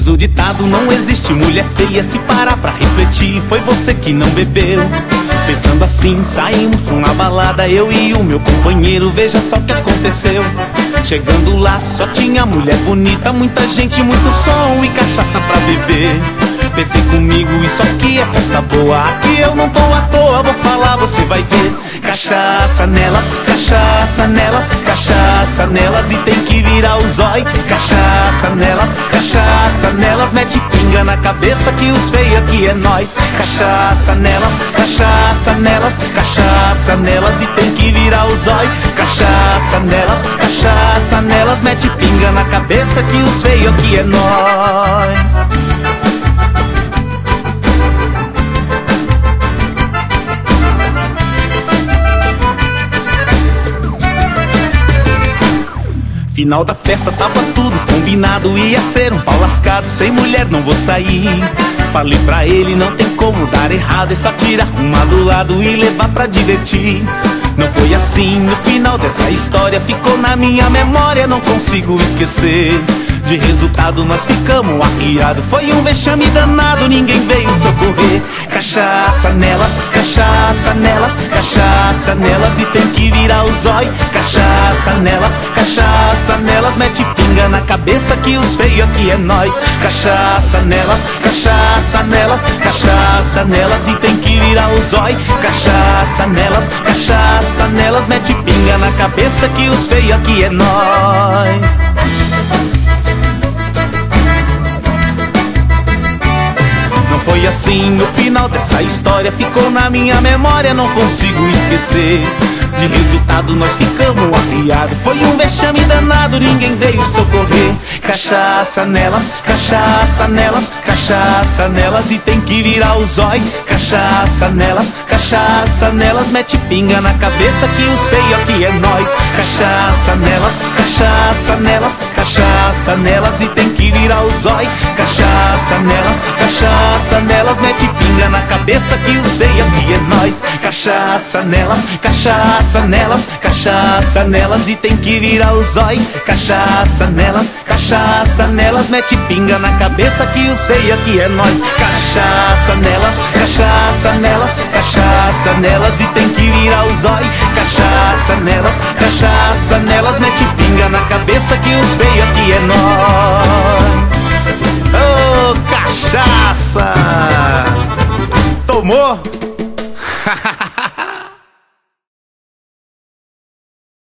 Diz o ditado, não existe mulher feia. Se parar pra refletir, foi você que não bebeu. Pensando assim, saímos pra uma balada, eu e o meu companheiro, veja só o que aconteceu. Chegando lá, só tinha mulher bonita, muita gente, muito som e cachaça pra beber. Pensei comigo, isso aqui é festa boa, aqui eu não tô à toa, vou falar, você vai ver. Cachaça nelas, cachaça nelas, cachaça nelas, e tem que virar o zói. Cachaça nelas, mete pinga na cabeça que os feios aqui é nós. Cachaça nelas, cachaça nelas, e tem que virar o zói. Cachaça nelas, mete pinga na cabeça que os feios aqui é nós. Final da festa tava tudo combinado, ia ser um pau lascado, sem mulher não vou sair. Falei pra ele, não tem como dar errado, é só tirar uma do lado e levar pra divertir. Não foi assim, no final dessa história ficou na minha memória, não consigo esquecer. De resultado nós ficamos arriados, foi um vexame danado, ninguém veio socorrer. Cachaça nelas, cachaça nelas, cachaça nelas, e tem que virar o zói. Cachaça nelas, mete pinga na cabeça que os feios aqui é nós. Cachaça nelas, cachaça nelas, cachaça nelas, e tem que virar o zói. Cachaça nelas, mete pinga na cabeça que os feios aqui é nós. Foi assim, no final dessa história ficou na minha memória, não consigo esquecer. De resultado nós ficamos arriados, foi um vexame danado, ninguém veio socorrer. Cachaça nelas, cachaça nelas, cachaça nelas, e tem que virar o zói. Cachaça nelas, mete pinga na cabeça que os feios aqui é nós. Cachaça nelas, cachaça nelas, e tem que virar o zói. Cachaça nelas, mete pinga na cabeça que os feios aqui é nós. Cachaça nelas, cachaça nelas, e tem que virar o zói. Cachaça nelas, mete pinga na cabeça que os feios aqui é nós. Cachaça nelas, cachaça nelas, e tem que virar o zói. Cachaça nelas, mete pinga na cabeça que os feios aqui é nós. Ô, cachaça! Tomou?